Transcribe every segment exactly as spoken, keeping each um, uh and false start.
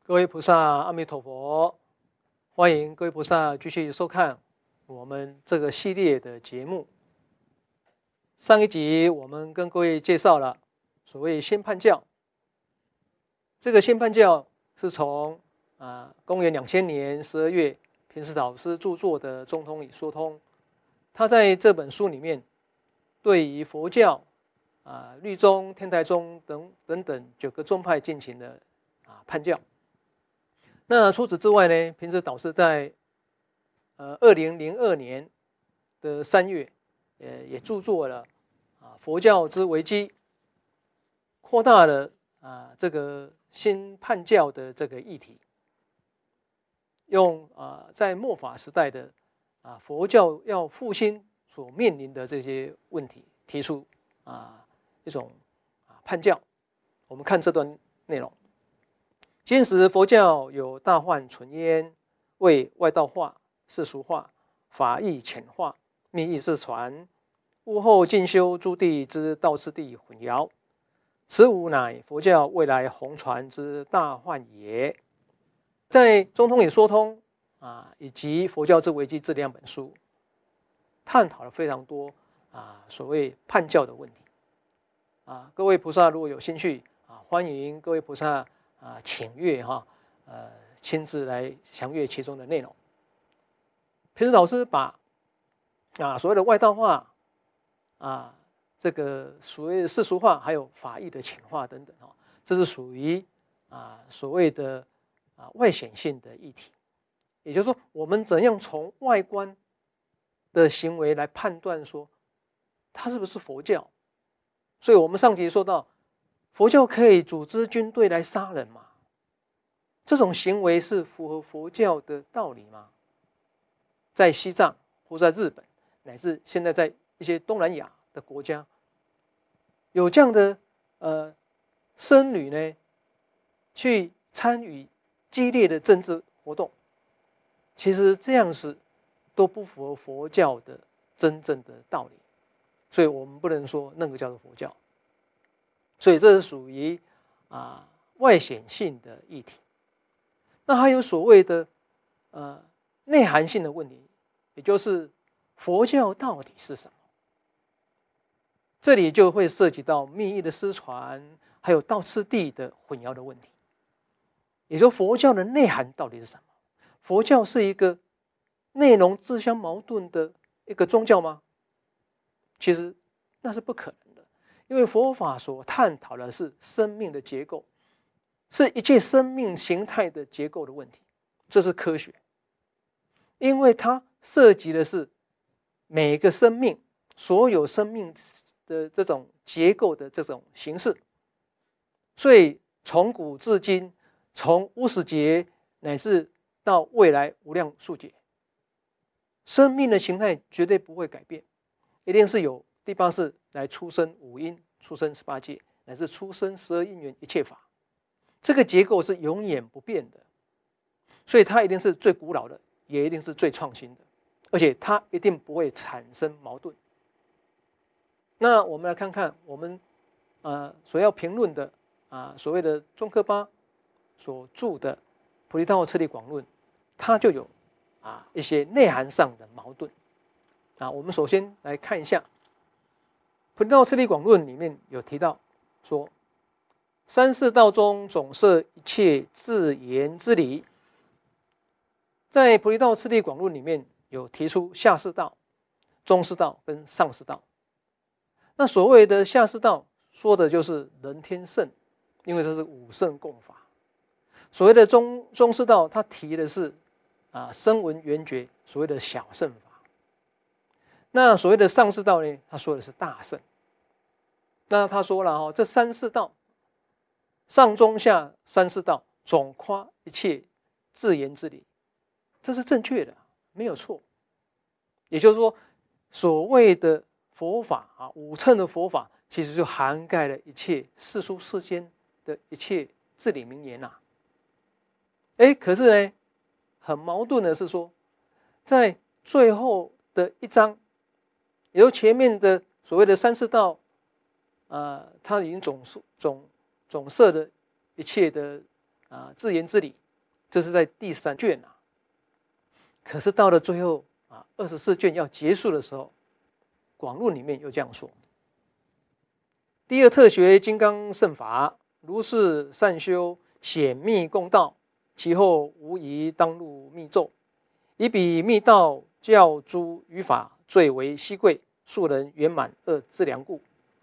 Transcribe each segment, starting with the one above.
各位菩萨，阿弥陀佛！欢迎各位菩萨继续收看我们这个系列的节目。上一集我们跟各位介绍了所谓新判教。这个新判教是从啊公元两千年十二月平时老师著作的《中通与说通》，他在这本书里面对于佛教啊律宗、天台宗等等等九个宗派进行了啊判教。那除此之外呢，平时导师在呃二零零二年的三月，呃也著作了啊佛教之危机，扩大了啊这个新判教的这个议题，用啊在末法时代的啊佛教要复兴所面临的这些问题，提出啊一种啊判教。我们看这段内容。今时佛教有大患存焉，为外道化、世俗化、法义浅化、密意失传，物后进修诸地之道次第混淆，此五乃佛教未来弘传之大患也。在《中通与说通》啊以及《佛教之危机》这两本书，探讨了非常多啊所谓判教的问题啊。各位菩萨如果有兴趣啊，欢迎各位菩萨。啊，请阅哈，呃，亲自来详阅其中的内容。平时老师把啊所谓的外道化啊，这个所谓的世俗化，还有法义的浅化等等啊，这是属于啊所谓的啊外显性的议题。也就是说，我们怎样从外观的行为来判断说它是不是佛教？所以我们上集说到。佛教可以组织军队来杀人吗？这种行为是符合佛教的道理吗？在西藏或在日本，乃至现在在一些东南亚的国家，有这样的呃僧侣呢，去参与激烈的政治活动，其实这样是都不符合佛教的真正的道理，所以我们不能说那个叫做佛教。所以这是属于啊外显性的议题。那还有所谓的呃内涵性的问题，也就是佛教到底是什么？这里就会涉及到密意的失传，还有道次第的混淆的问题。也就是佛教的内涵到底是什么？佛教是一个内容自相矛盾的一个宗教吗？其实那是不可能。因为佛法所探讨的是生命的结构，是一切生命形态的结构的问题，这是科学。因为它涉及的是每个生命、所有生命的这种结构的这种形式，所以从古至今，从无始劫乃至到未来无量数劫，生命的形态绝对不会改变，一定是有第八世来出生五阴，出生十八界，乃至出生十二因缘一切法，这个结构是永远不变的，所以它一定是最古老的，也一定是最创新的，而且它一定不会产生矛盾。那我们来看看我们呃所要评论的啊所谓的宗喀巴所著的《菩提道次第广论》，它就有啊一些内涵上的矛盾啊。我们首先来看一下。《菩提道次第广论》里面有提到说，三世道中总摄一切自言之理。在《菩提道次第广论》里面有提出下士道、中士道跟上士道。那所谓的下士道，说的就是人天圣，因为这是五圣共法。所谓的中中士道，他提的是啊声闻缘觉，所谓的小圣法。那所谓的上士道呢，他说的是大圣。那他说了哦，这三士道，上中下三士道，总夸一切自言之理，这是正确的，没有错。也就是说，所谓的佛法啊，五乘的佛法，其实就涵盖了一切世俗世间的一切至理名言呐、啊。哎，可是呢，很矛盾的是说，在最后的一章。由前面的所谓的三士道，啊、呃，它已经总总总摄的一切的啊自言自理，这是在第三卷啊。可是到了最后啊，二十四卷要结束的时候，广论里面又这样说：第二特学金刚乘法，如是善修显密共道，其后无疑当入密咒，以彼密道教诸语法最为稀贵，庶人圆满而自良故。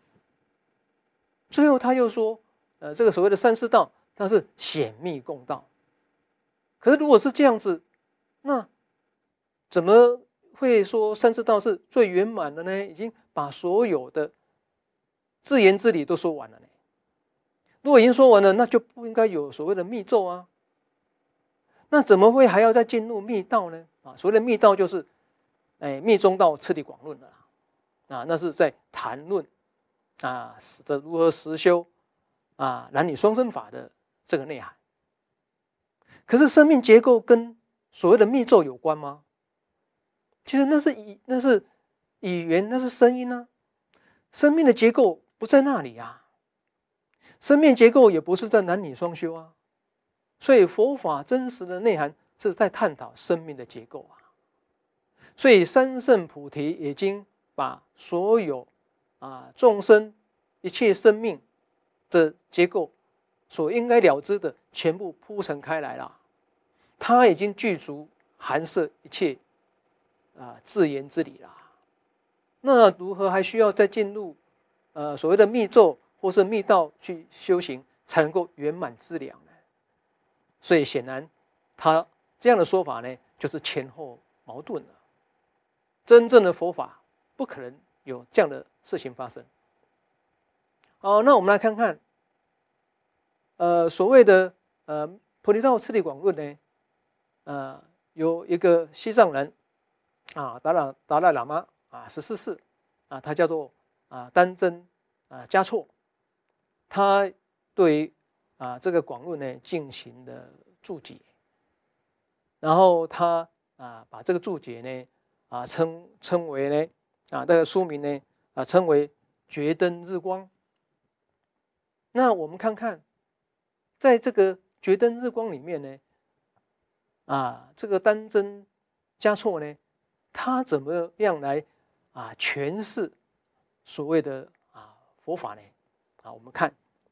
最后他又说，呃，这个所谓的三世道，它是显密共道。可是如果是这样子，那怎么会说三世道是最圆满的呢？已经把所有的自言自理都说完了呢。如果已经说完了，那就不应该有所谓的密咒啊。那怎么会还要再进入密道呢？啊，所谓的密道就是，哎，密中道次第广论的啦。啊，那是在谈论啊，的如何实修啊，男女双生法的这个内涵。可是生命结构跟所谓的密咒有关吗？其实那是语，那是语言，那是声音啊。生命的结构不在那里啊，生命结构也不是在男女双修啊。所以佛法真实的内涵是在探讨生命的结构啊。所以三圣菩提已经把所有啊众生一切生命的结构所应该了知的全部铺陈开来了。它已经具足含摄一切啊自言自理啦。那如何还需要再进入呃所谓的密咒或是密道去修行，才能够圆满资粮呢？所以显然，他这样的说法呢，就是前后矛盾了。真正的佛法不可能有这样的事情发生。好，那我们来看看，呃，所谓的呃菩提道次第广论呢，呃，有一个西藏人啊，达拉达赖喇嘛啊，十四世啊，他叫做啊丹增啊嘉措，他对于啊这个广论呢进行了注解，然后他啊把这个注解呢啊称称为呢啊这个书名呢啊称为觉灯日光。那我们看看，在这个觉灯日光里面呢，啊这个丹增嘉措呢，他怎么样来啊诠释所谓的啊佛法呢？啊，我们看，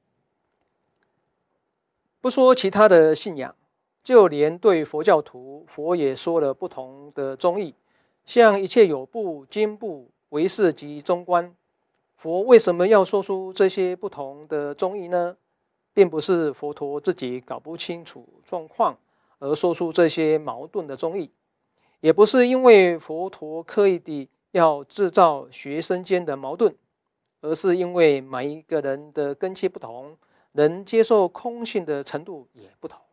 不说其他的信仰，就连对佛教徒，佛也说了不同的宗义，像一切有部、经部、唯识及中观。佛为什么要说出这些不同的宗义呢？并不是佛陀自己搞不清楚状况而说出这些矛盾的宗义，也不是因为佛陀刻意地要制造学生间的矛盾，而是因为每一个人的根基不同，能接受空性的程度也不同。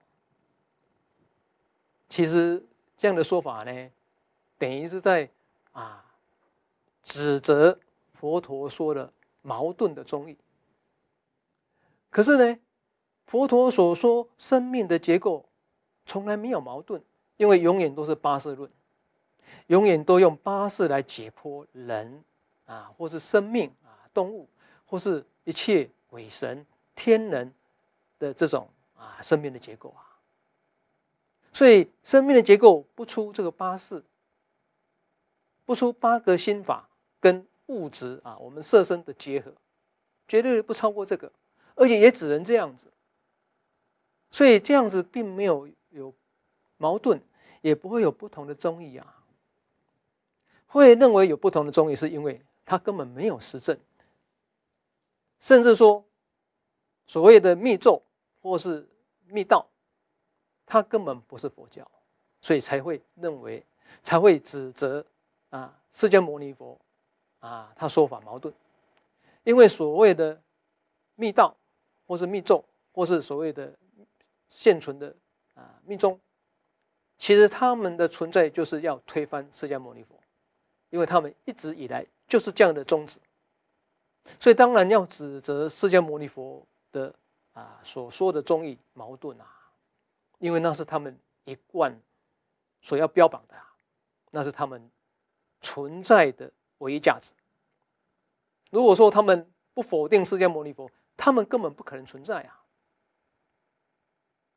其实这样的说法呢，等于是在啊指责佛陀说的矛盾的宗义。可是呢，佛陀所说生命的结构从来没有矛盾，因为永远都是八识论，永远都用八识来解剖人啊，或是生命啊、动物，或是一切鬼神、天人的这种啊生命的结构啊。所以生命的结构不出这个八识，不出八个心法跟物质啊，我们色身的结合，绝对不超过这个，而且也只能这样子。所以这样子并没有有矛盾，也不会有不同的宗义啊。会认为有不同的宗义，是因为他根本没有实证，甚至说所谓的密咒或是密道，它根本不是佛教，所以才会认为，才会指责啊释迦牟尼佛啊他说法矛盾。因为所谓的密道或是密咒或是所谓的现存的啊密宗，其实他们的存在就是要推翻释迦牟尼佛，因为他们一直以来就是这样的宗旨，所以当然要指责释迦牟尼佛的啊所说的宗义矛盾啊，因为那是他们一贯所要标榜的、啊，那是他们存在的唯一价值。如果说他们不否定释迦牟尼佛，他们根本不可能存在啊。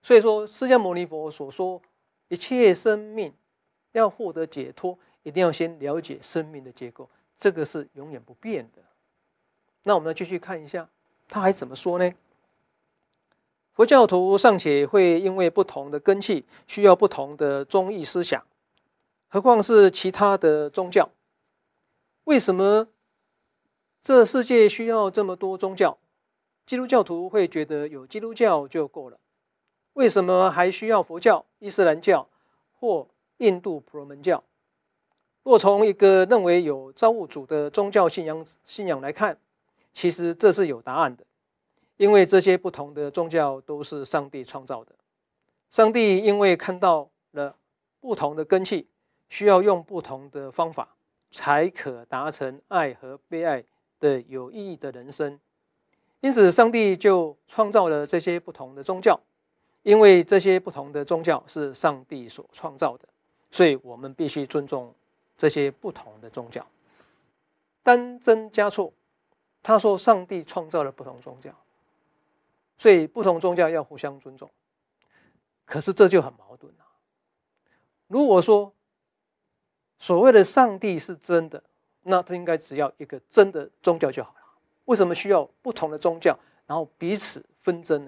所以说，释迦牟尼佛所说，一切生命要获得解脱，一定要先了解生命的结构，这个是永远不变的。那我们来继续看一下，他还怎么说呢？佛教徒尚且会因为不同的根器，需要不同的宗义思想，何况是其他的宗教？为什么这世界需要这么多宗教？基督教徒会觉得有基督教就够了，为什么还需要佛教、伊斯兰教或印度婆罗门教？若从一个认为有造物主的宗教信仰信仰来看，其实这是有答案的，因为这些不同的宗教都是上帝创造的。上帝因为看到了不同的根器，需要用不同的方法，才可达成爱和被爱的有意义的人生。因此，上帝就创造了这些不同的宗教，因为这些不同的宗教是上帝所创造的，所以我们必须尊重这些不同的宗教。丹增嘉措他说，上帝创造了不同宗教，所以不同宗教要互相尊重。可是这就很矛盾了。如果说所谓的上帝是真的，那这应该只要一个真的宗教就好了。为什么需要不同的宗教，然后彼此纷争呢？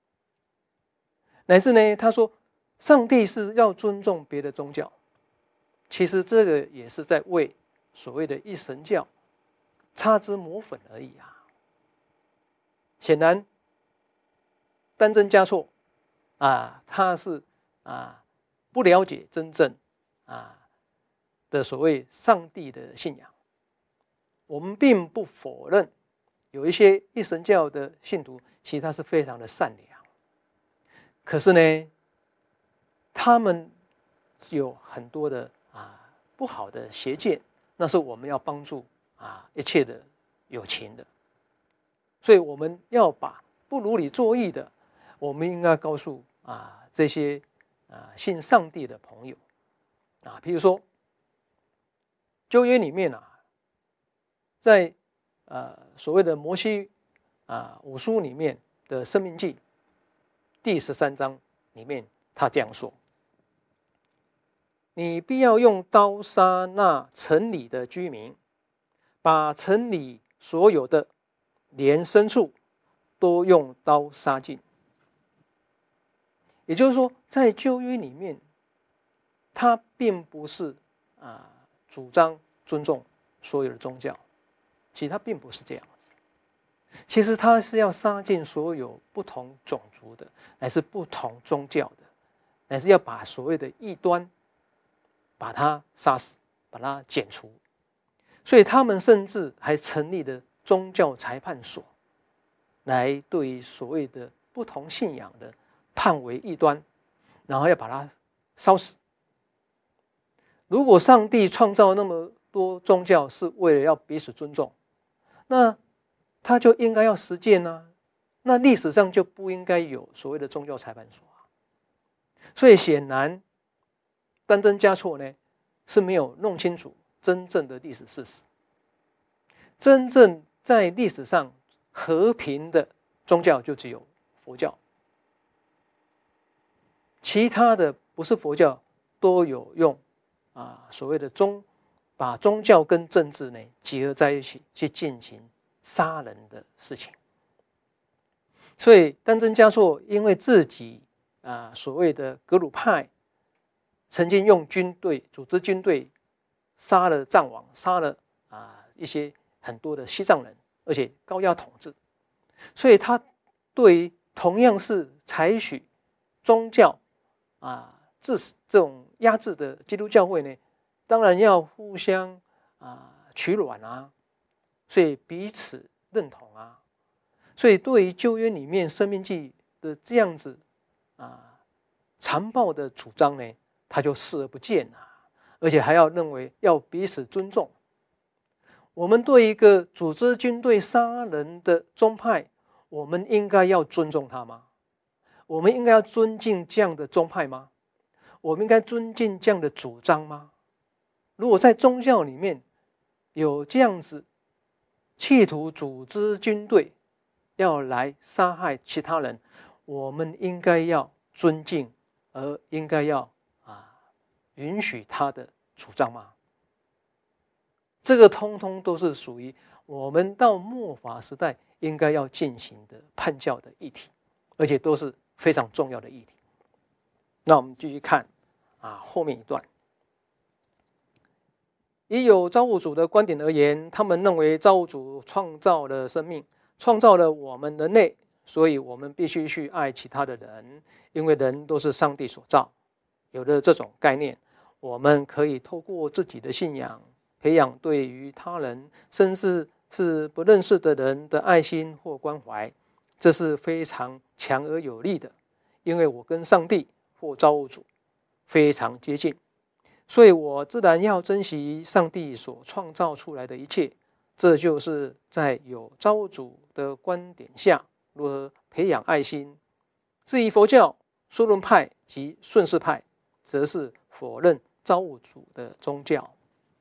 乃至呢，他说上帝是要尊重别的宗教，其实这个也是在为所谓的一神教擦脂抹粉而已啊。显然，丹增嘉措啊，他是啊不了解真正啊的所谓上帝的信仰。我们并不否认有一些一神教的信徒，其实他是非常的善良，可是呢，他们有很多的啊不好的邪见，那是我们要帮助啊一切的有情的。所以我们要把不如理作意的，我们应该告诉啊这些啊信上帝的朋友啊，譬如说旧约里面啊，在呃所谓的摩西啊五书里面的申命记第十三章里面，他这样说：你必要用刀杀那城里的居民，把城里所有的连牲畜都用刀杀尽。也就是说，在旧约里面，他并不是啊主张尊重所有的宗教，其实他并不是这样子。其实他是要杀尽所有不同种族的，乃是不同宗教的，乃是要把所谓的异端把他杀死，把他剪除。所以他们甚至还成立了宗教裁判所，来对于所谓的不同信仰的判为异端，然后要把它烧死。如果上帝创造那么多宗教是为了要彼此尊重，那他就应该要实践啊，那历史上就不应该有所谓的宗教裁判所啊。所以显然丹增嘉措呢是没有弄清楚真正的历史事实。真正在历史上和平的宗教就只有佛教，其他的不是佛教都有用啊所谓的宗，把宗教跟政治呢结合在一起去进行杀人的事情。所以丹增嘉措因为自己啊所谓的格鲁派曾经用军队组织军队杀了藏王，杀了啊一些很多的西藏人，而且高压统治，所以他对于同样是采取宗教啊致死这种压制的基督教会呢，当然要互相啊取暖啊，所以彼此认同啊。所以对于旧约里面申命记的这样子啊残暴的主张呢，他就视而不见了，而且还要认为要彼此尊重。我们对一个组织军队杀人的宗派，我们应该要尊重他吗？我们应该要尊敬这样的宗派吗？我们应该尊敬这样的主张吗？如果在宗教里面有这样子企图组织军队要来杀害其他人，我们应该要尊敬而应该要啊允许他的主张吗？这个通通都是属于我们到末法时代应该要进行的判教的议题，而且都是非常重要的议题。那我们继续看啊后面一段。以有造物主的观点而言，他们认为造物主创造了生命，创造了我们人类，所以我们必须去爱其他的人，因为人都是上帝所造。有了这种概念，我们可以透过自己的信仰，培养对于他人，甚至是不认识的人的爱心或关怀，这是非常强而有力的，因为我跟上帝或造物主非常接近。所以我自然要珍惜上帝所创造出来的一切，这就是在有造物主的观点下如何培养爱心。至于佛教、说论派及顺世派，则是否认造物主的宗教。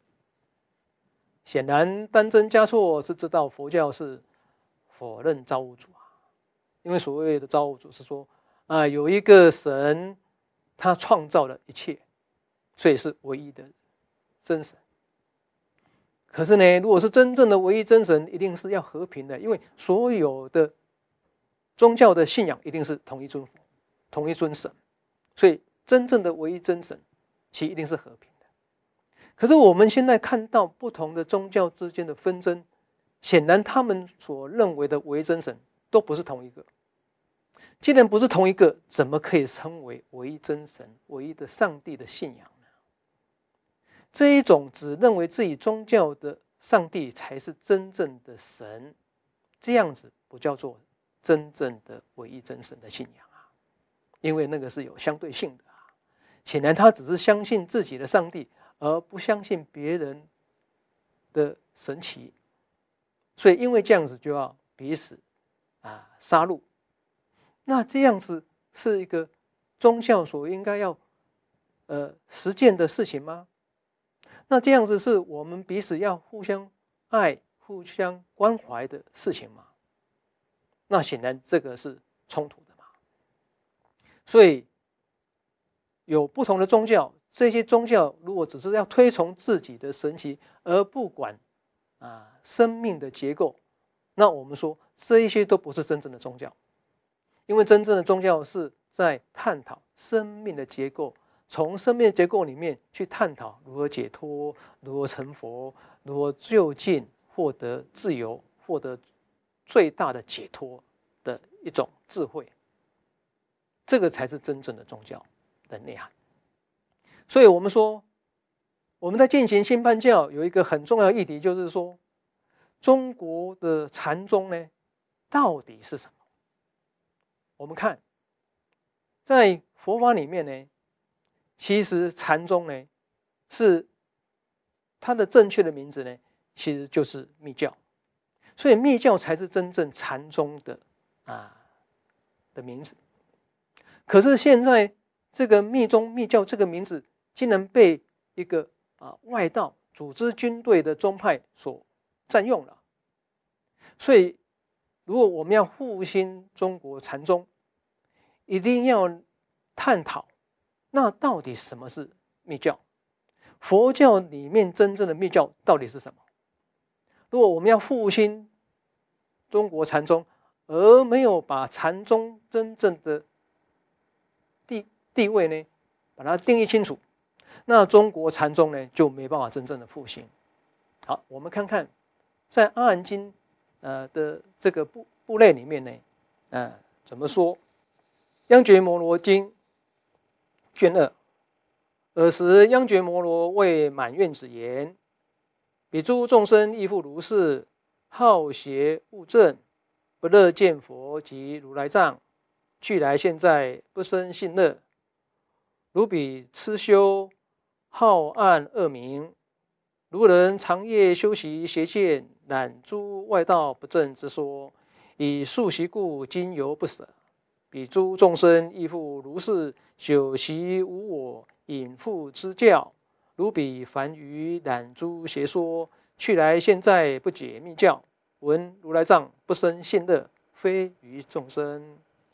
显然，丹增嘉措是知道佛教是否认造物主啊，因为所谓的造物主是说啊、呃，有一个神，他创造了一切。所以是唯一的真神。可是呢，如果是真正的唯一真神，一定是要和平的，因为所有的宗教的信仰一定是同一尊佛、同一尊神，所以真正的唯一真神，其一定是和平的。可是我们现在看到不同的宗教之间的纷争，显然他们所认为的唯一真神都不是同一个。既然不是同一个，怎么可以称为唯一真神、唯一的上帝的信仰？这一种只认为自己宗教的上帝才是真正的神，这样子不叫做真正的唯一真神的信仰啊，因为那个是有相对性的啊。显然他只是相信自己的上帝，而不相信别人的神奇，所以因为这样子就要彼此啊杀戮。那这样子是一个宗教所应该要呃实践的事情吗？那这样子是我们彼此要互相爱、互相关怀的事情吗？那显然这个是冲突的嘛。所以有不同的宗教，这些宗教如果只是要推崇自己的神奇，而不管啊生命的结构，那我们说这一些都不是真正的宗教，因为真正的宗教是在探讨生命的结构。从生命结构里面去探讨如何解脱、如何成佛、如何就近获得自由、获得最大的解脱的一种智慧，这个才是真正的宗教的内涵。所以我们说，我们在进行新判教有一个很重要的议题，就是说，中国的禅宗呢，到底是什么？我们看，在佛法里面呢。其实禅宗呢，是它的正确的名字呢，其实就是密教，所以密教才是真正禅宗的啊的名字。可是现在这个密宗密教这个名字，竟然被一个啊外道组织军队的宗派所占用了。所以，如果我们要复兴中国禅宗，一定要探讨。那到底什么是密教？佛教里面真正的密教到底是什么？如果我们要复兴中国禅宗，而没有把禅宗真正的地地位呢，把它定义清楚，那中国禅宗呢就没办法真正的复兴。好，我们看看在《阿含经》呃的这个部部类里面呢，呃怎么说？《央觉摩罗经》卷二，尔时央觉摩罗谓满愿子言：彼诸众生亦复如是，好邪恶正，不乐见佛及如来藏，去来现在不生信乐。如彼痴修，好暗恶名，如人长夜修习邪见，染诸外道不正之说，以数习故，今犹不舍。彼诸众生亦复如是，修习无我，隐覆之教。如彼凡愚，染诸邪说，去来现在不解密教，闻如来藏不生信乐，非于众生。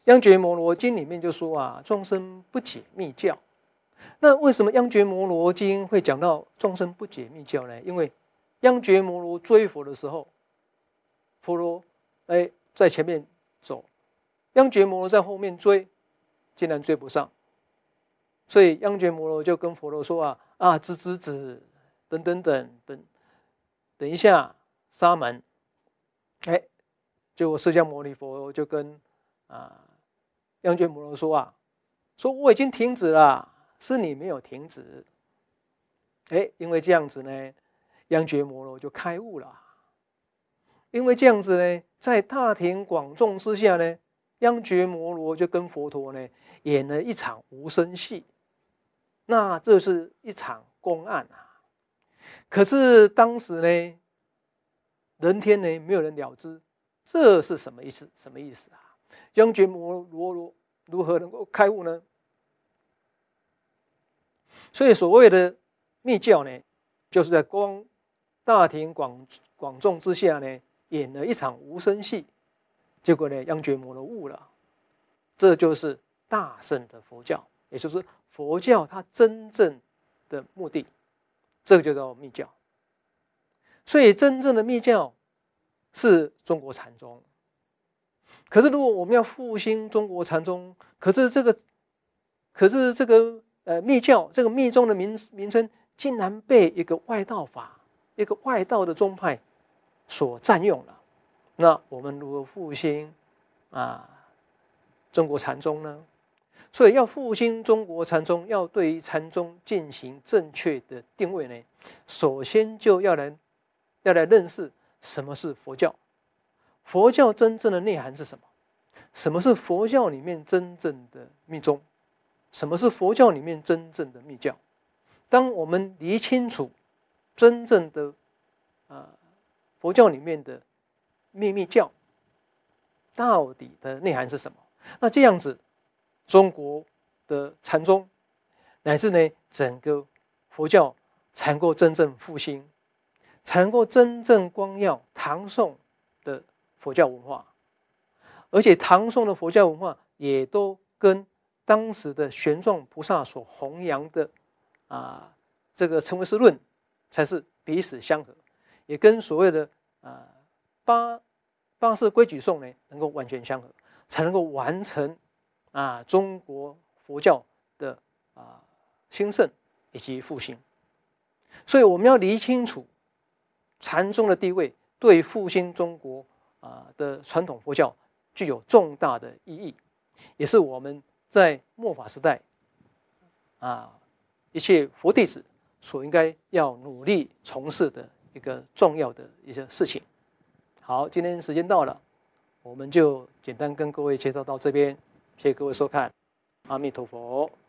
央觉摩罗经里面就说啊，众生不解密教。那为什么央觉摩罗经会讲到众生不解密教呢？因为央觉摩罗追佛的时候，佛陀哎在前面走，央觉摩罗在后面追，竟然追不上，所以央觉摩罗就跟佛陀说啊啊，子子子，等等等等，等一下沙门，哎，结果释迦牟尼佛就跟啊央觉摩罗说啊，说我已经停止了，是你没有停止。哎，因为这样子呢，央觉摩罗就开悟了。因为这样子呢，在大庭广众之下呢，央觉摩罗就跟佛陀呢演了一场无声戏。那这是一场公案啊。可是当时呢，人天呢没有人了知，这是什么意思？什么意思啊？央觉摩罗如何能够开悟呢？所以所谓的密教呢，就是在光大庭广广众之下呢，演了一场无声戏，结果呢，央觉摩罗悟了。这就是大乘的佛教，也就是佛教它真正的目的，这个就叫密教。所以真正的密教是中国禅宗。可是如果我们要复兴中国禅宗，可是这个，可是这个呃密教这个密宗的名名称，竟然被一个外道法、一个外道的宗派所占用了。那我们如何复兴啊中国禅宗呢？所以要复兴中国禅宗，要对于禅宗进行正确的定位呢，首先就要来要来认识什么是佛教。佛教真正的内涵是什么？什么是佛教里面真正的密宗？什么是佛教里面真正的密教？当我们理清楚真正的呃佛教里面的秘密教到底的内涵是什么，那这样子中国的禅宗乃至呢整个佛教才能够真正复兴，才能够真正光耀唐宋的佛教文化。而且唐宋的佛教文化也都跟当时的玄奘菩萨所弘扬的啊这个成唯识论才是彼此相合，也跟所谓的啊八八识规矩颂呢能够完全相合，才能够完成啊中国佛教的啊兴盛以及复兴。所以我们要理清楚禅宗的地位对复兴中国啊的传统佛教具有重大的意义，也是我们在末法时代啊一切佛弟子所应该要努力从事的一个重要的一些事情。好，今天时间到了，我们就简单跟各位介绍到这边，谢谢各位收看，阿弥陀佛。